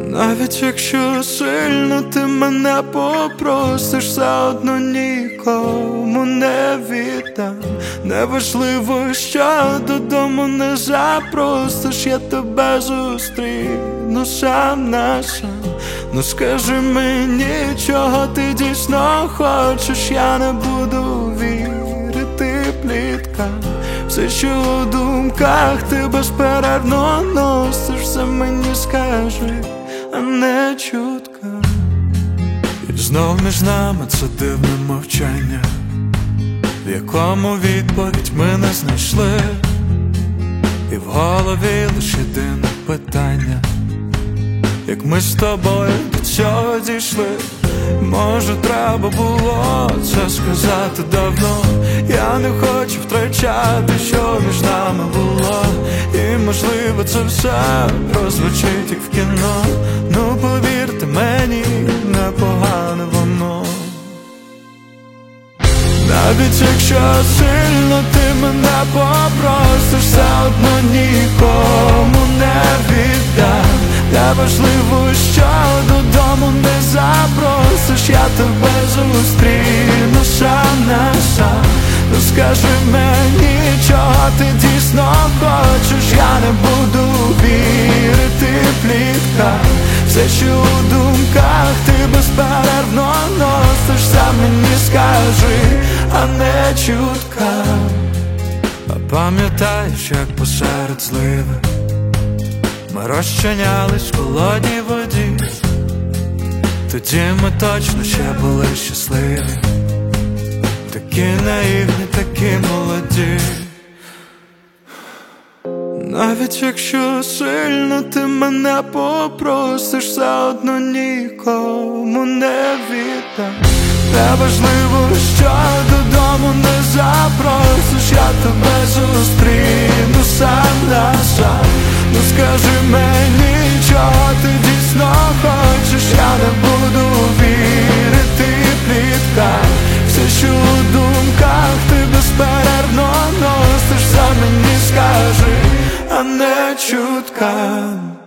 Навіть якщо сильно ти мене попросиш, все одно нікому не віддам. Неважливо, що додому не запросиш, я тебе зустріну сам на сам. Ну скажи мені, чого ти дійсно хочеш, я не буду вірити пліткам. Все, що у думках ти безперервно носиш, все мені скажи, а не чутка. І знов між нами це дивне мовчання, в якому відповідь ми не знайшли. І в голові лише єдине питання: як ми з тобою до цього дійшли? Може, треба було це сказати давно. Я не хочу втрачати, що між нами було. І можливо це все прозвучить як в кіно. Ну повірте мені, непогане воно. Навіть якщо сильно ти мене попросиш, все одно нікому не віддам. Неважливо, що додому не запросиш, я тебе зустріну сам на сам. Ну скажи мені, чого ти дійсно хочеш, я не буду вірити пліткам. Все, що у думках ти безперервно носиш, сам мені скажи, а не чуткам. А пам'ятаєш, як посеред зливи ми розчинялись в холодній воді? Тоді ми точно ще були щасливі, такі наївні, такі молоді. Навіть якщо сильно ти мене попросиш, все одно нікому не віддам. Неважливо, що додому не запросиш, я тебе зустріну сам на сам. Ну скажи мені, чого ти дійсно хочеш, я не буду вірити пліткам. Все, що у думках ти безперервно носиш, сам мені скажи, а не чуткам.